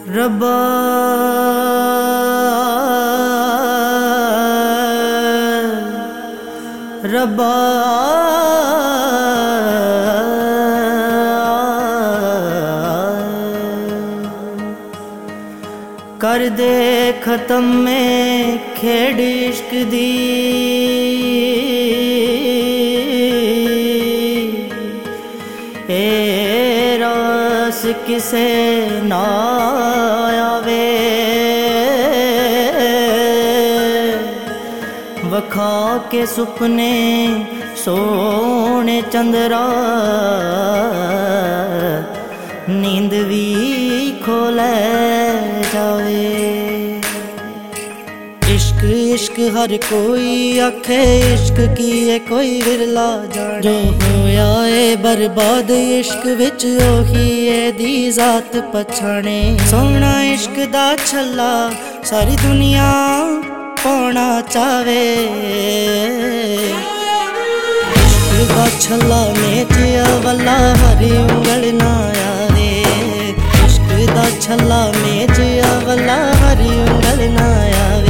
रब्बा रब्बा कर दे खत्म में खेड़ इश्क दी ए रास किसे ना आवे वखा के सुपने सोने चंद्रा नींद भी खोले जावे। इश्क इश्क हर कोई आखे इश्क की है कोई विरला जाने जो होया है बर्बाद इश्क विच ओही है दी जात पछाणे। सोना इश्क दा छल्ला सारी दुनिया पाना चावे इश्क दा छल्ला मेचिया वाला हरी उंगल ना आवे इश्क दा छल्ला मेचिया वाला हरी उंगल ना आवे।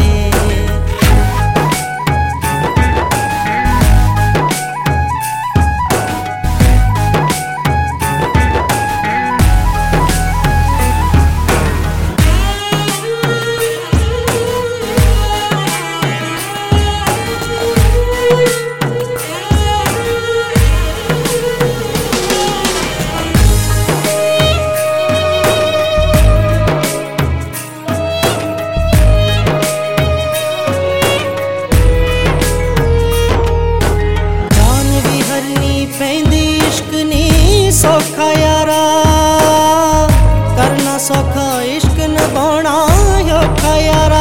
सौखा यारा करना सौखा इश्क निभाना औखा यारा।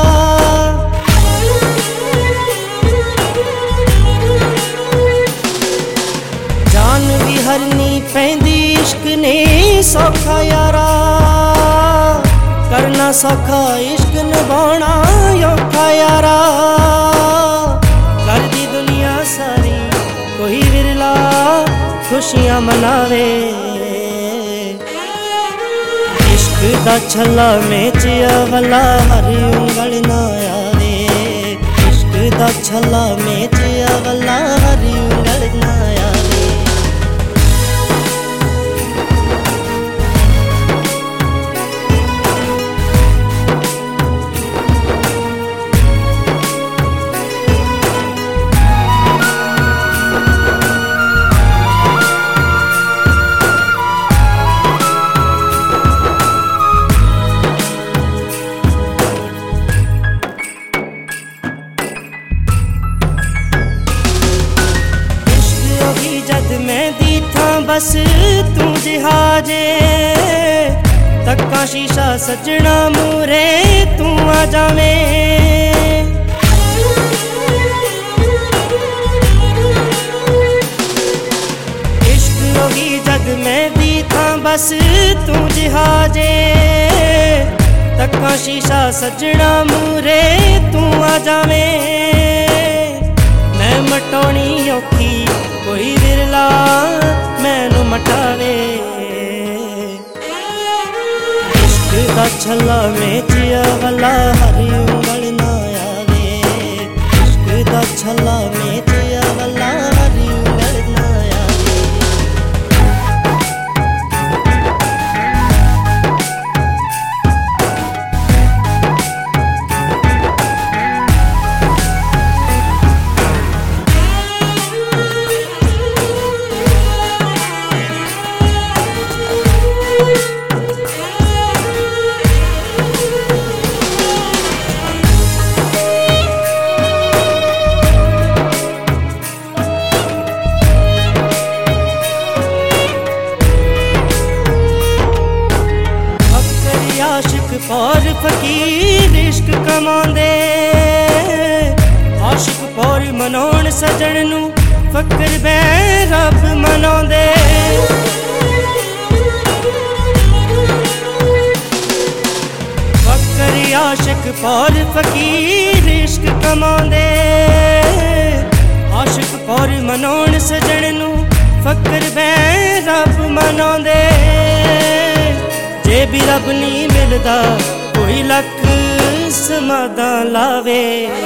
जान भी हरनी पैंदी इश्क ने सौखा यारा करना सौखा इश्क निभाना औखा यारा। कर दी दुनिया सारी कोई विरला खुशियां मनावे इश्क दा छल्ला मेचिया वाला हरी उंगल ना आवे इश्क दा छल्ला मेचिया वाला हरी उंगल ना आवे। जद मैं दी था बस तू जहाजे तक्का शीशा सजना मूरे तू आ जावे। इश्क होगी जद मैं दी था बस तू जहाजे तक्का शीशा सजना मूरे तू आ जावे। मैं मटोनी औखी कोई विरला मैनू मटावे इश्क दा छल्ला मेचिया वाला हरी उंगल ना आवे इश्क दा छल्ला मेचिया वाला हरी उंगल ना आवे। आशिक पौर फकीर इश्क कमांदे आशिक पौर मनोण सजन नू फकर बै रब मनांदे। फकर आशिक पौर फकीर इश्क कमांदे आशिक पौर मनोण सजन नू फकर बै रब मनांदे। जे भी रब नहीं मिलदा कोई लख समादा लावे।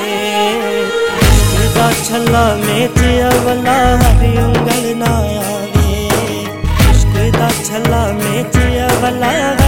इश्क दा छल्ला मेच अवला हरी उंगल ना आवे। इश्क दा छल्ला मेच अवला